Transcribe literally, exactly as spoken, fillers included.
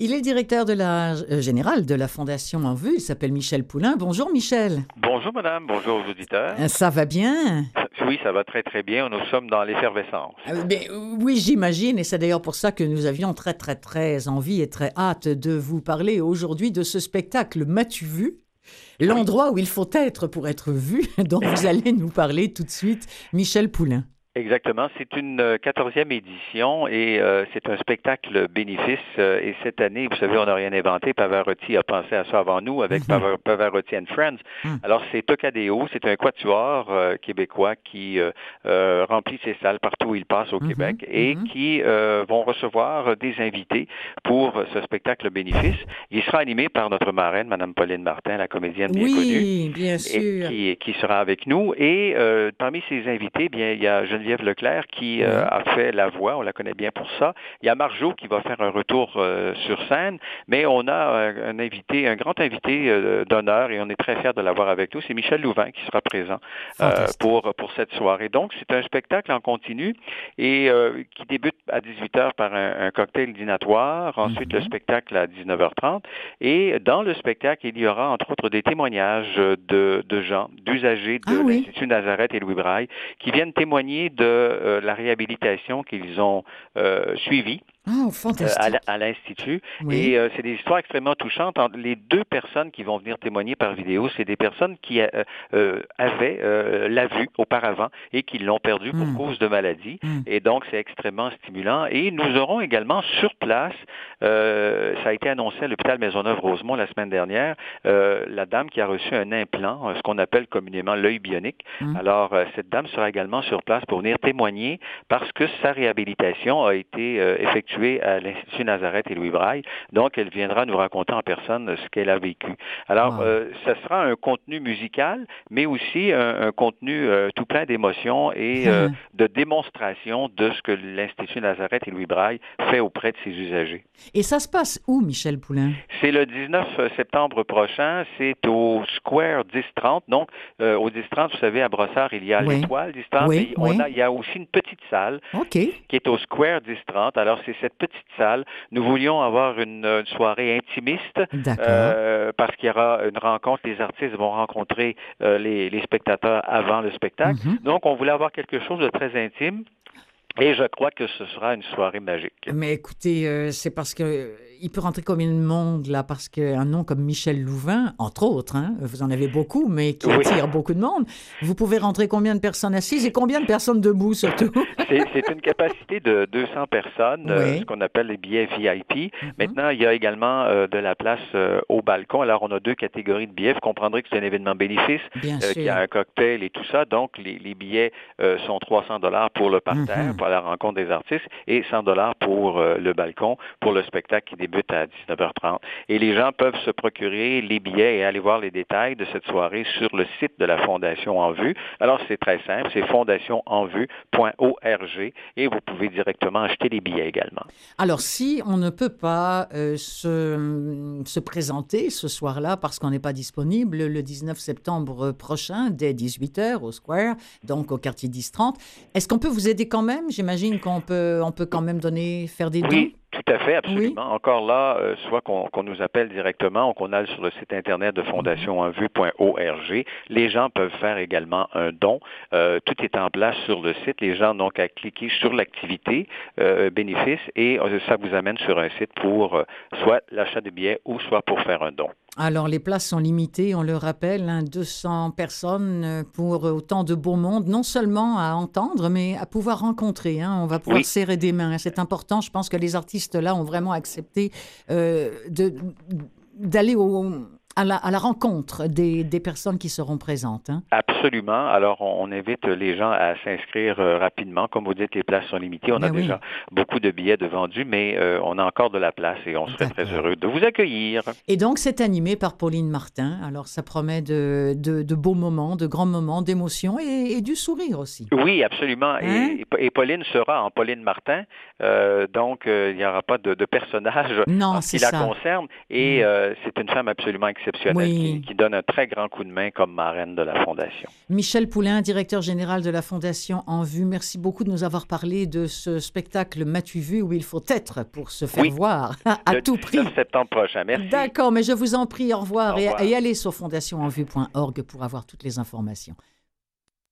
Il est directeur de la, euh, général de la Fondation En Vue. Il s'appelle Michel Poulain. Bonjour, Michel. Bonjour, madame. Bonjour aux auditeurs. Euh, Ça va bien? Oui, ça va très, très bien. Nous sommes dans l'effervescence. Euh, ben, oui, j'imagine. Et c'est d'ailleurs pour ça que nous avions très, très, très envie et très hâte de vous parler aujourd'hui de ce spectacle M'as-tu vu? L'endroit où il faut être pour être vu, dont vous allez nous parler tout de suite, Michel Poulain. Exactement. C'est une quatorzième édition et euh, c'est un spectacle bénéfice. Euh, et cette année, vous savez, on n'a rien inventé. Pavarotti a pensé à ça avant nous avec Pav- Pavarotti and Friends. Mm. Alors, c'est Tocadéo, c'est un quatuor euh, québécois qui euh, euh, remplit ses salles partout où il passe au Mhm, Québec et mhm. qui euh, vont recevoir des invités pour ce spectacle bénéfice. Il sera animé par notre marraine, Mme Pauline Martin, la comédienne bien connue. Oui, bien Et sûr. qui, qui sera avec nous. Et euh, parmi ces invités, bien, il y a Geneviève Leclerc qui euh, Oui. a fait la voix, on la connaît bien pour ça. Il y a Marjo qui va faire un retour euh, sur scène, mais on a un, un invité, un grand invité euh, d'honneur, et on est très fiers de l'avoir avec nous. C'est Michel Louvain qui sera présent euh, Fantastique. pour, pour cette soirée. Donc, c'est un spectacle en continu et euh, qui débute à dix-huit heures par un, un cocktail dînatoire, ensuite Mhm. le spectacle à dix-neuf heures trente. Et dans le spectacle, il y aura entre autres des témoignages de, de gens, d'usagers de Ah oui. l'Institut Nazareth et Louis Braille, qui viennent témoigner de euh, la réhabilitation qu'ils ont euh, suivie Ah, euh, à fantastique. l- à l'Institut. Oui. Et euh, c'est des histoires extrêmement touchantes. Entre les deux personnes qui vont venir témoigner par vidéo, c'est des personnes qui euh, euh, avaient euh, la vue auparavant et qui l'ont perdue pour Mm. cause de maladie. Mm. Et donc, c'est extrêmement stimulant. Et nous aurons également sur place, euh, ça a été annoncé à l'hôpital Maisonneuve-Rosemont la semaine dernière, euh, la dame qui a reçu un implant, euh, ce qu'on appelle communément l'œil bionique. Mm. Alors, euh, cette dame sera également sur place pour venir témoigner parce que sa réhabilitation a été euh, effectuée à l'Institut Nazareth et Louis Braille. Donc, elle viendra nous raconter en personne euh, ce qu'elle a vécu. Alors, Wow. euh, ça sera un contenu musical, mais aussi un, un contenu euh, tout plein d'émotions et euh, de démonstration de ce que l'Institut Nazareth et Louis Braille fait auprès de ses usagers. Et ça se passe où, Michel Poulain? C'est le dix-neuf septembre prochain, c'est au Square dix trente. Donc, euh, au dix trente, vous savez, à Brossard, il y a Oui. l'étoile dix trente, Oui, mais on oui. a, il y a aussi une petite salle OK. qui, qui est au Square dix trente. Alors, c'est cette petite salle. Nous voulions avoir une, une soirée intimiste D'accord. euh, parce qu'il y aura une rencontre. Les artistes vont rencontrer euh, les, les spectateurs avant le spectacle. Mhm. Donc, on voulait avoir quelque chose de très intime. Et je crois que ce sera une soirée magique. Mais écoutez, euh, c'est parce que euh, il peut rentrer combien de monde là? Parce qu'un nom comme Michel Louvain, entre autres, hein, vous en avez beaucoup, mais qui Oui. attire beaucoup de monde. Vous pouvez rentrer combien de personnes assises et combien de personnes debout surtout? C'est, c'est une capacité de deux cents personnes, euh, ce Oui. qu'on appelle les billets V I P. Mhm. Maintenant, il y a également euh, de la place euh, au balcon. Alors, on a deux catégories de billets. Vous comprendrez que c'est un événement bénéfice, Bien euh, qui a sûr. un cocktail et tout ça. Donc, les, les billets euh, sont trois cents dollars pour le parterre, Mhm. pour la rencontre des artistes, et cent dollars pour euh, le balcon, pour le spectacle qui débute à dix-neuf heures trente. Et les gens peuvent se procurer les billets et aller voir les détails de cette soirée sur le site de la Fondation En Vue. Alors, c'est très simple, c'est fondation en vue point org et vous pouvez directement acheter les billets également. Alors, si on ne peut pas euh, se, se présenter ce soir-là parce qu'on n'est pas disponible le dix-neuf septembre prochain, dès dix-huit heures au Square, donc au quartier dix trente, est-ce qu'on peut vous aider quand même? J'imagine qu'on peut, on peut quand même donner, faire des dons? Oui, tout à fait, Oui? absolument. Encore là, euh, soit qu'on, qu'on nous appelle directement ou qu'on aille sur le site internet de fondation en vue point org. Les gens peuvent faire également un don. Euh, tout est en place sur le site. Les gens n'ont qu'à cliquer sur l'activité euh, bénéfice et euh, ça vous amène sur un site pour euh, soit l'achat de billets ou soit pour faire un don. Alors, les places sont limitées, on le rappelle, hein, deux cents personnes euh, pour autant de beau monde, non seulement à entendre, mais à pouvoir rencontrer. Hein. On va pouvoir Oui. serrer des mains. C'est important. Je pense que les artistes, là, ont vraiment accepté euh, de, d'aller au, à, la, à la rencontre des, des personnes qui seront présentes. Hein. Absolument. Alors, on, on invite les gens à s'inscrire euh, rapidement. Comme vous dites, les places sont limitées. On Ben a oui. déjà beaucoup de billets de vendus, mais euh, on a encore de la place et on serait très D'accord. heureux de vous accueillir. Et donc, c'est animé par Pauline Martin. Alors, ça promet de, de, de beaux moments, de grands moments, d'émotion et, et du sourire aussi. Oui, absolument. Hein? Et, et Pauline sera en Pauline Martin. Euh, donc, euh, il n'y aura pas de, de personnage Non, en ce c'est qui la ça. concerne. Et Mm. euh, c'est une femme absolument exceptionnelle Oui. qui, qui donne un très grand coup de main comme marraine de la Fondation. Michel Poulain, directeur général de la Fondation En Vue, merci beaucoup de nous avoir parlé de ce spectacle M'as-tu vu où il faut être pour se faire Oui. voir à Le tout prix. dix-neuf septembre prochain. Merci. D'accord, mais je vous en prie, au revoir, Au revoir. Et, et allez sur fondation en vue point org pour avoir toutes les informations.